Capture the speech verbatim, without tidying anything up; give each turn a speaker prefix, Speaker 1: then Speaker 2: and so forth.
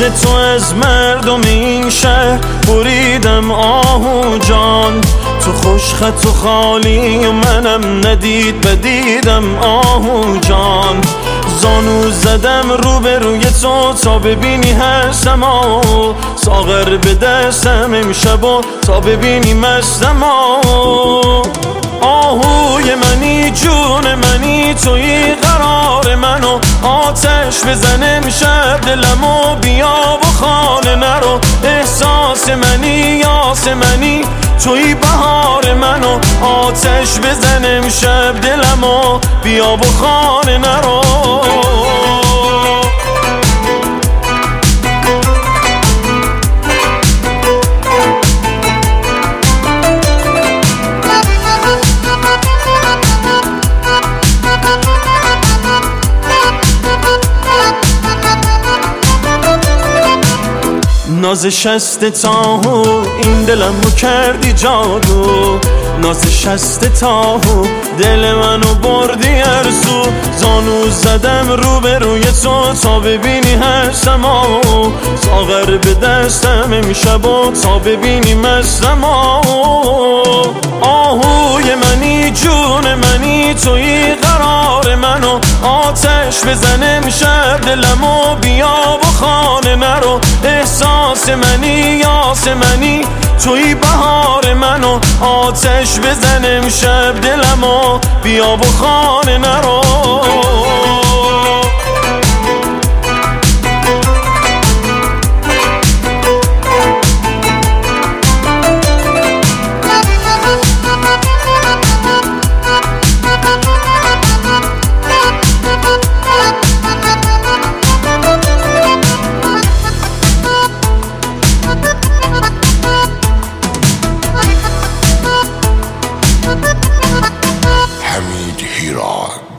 Speaker 1: عشق تو از مردم این شهر بریدم آهو جان، تو خوش خط و خالی و منم ندید بدیدم آهو جان. زانو زدم رو به روی تو تا ببینی هستم آهو، ساغر به دستم امشب و تا ببینی مستم آهو. آهوی منی جون منی توی قرار منو، آتش بزن امشب دلمو بیا و خانه نرو. احساس منی یاس منی توی بهار منو، آتش بزن امشب دلمو بیا و خانه نرو. ناز شست تاهو این دلمو کردی جادو، ناز شست تاهو دل منو بردی ارزو. زانو زدم رو به روی تو تا ببینی هستم آهو، ساغر به دستم امشب و تا ببینی مستم آهو. آهوی منی جون منی توی قرار منو، آتش بزن امشب دلمو بیا و خانه نرو. احساس منی یاس منی توی بهار منو، آتش بزن امشب دلمو بیا و خانه نرو.
Speaker 2: حمید هیران.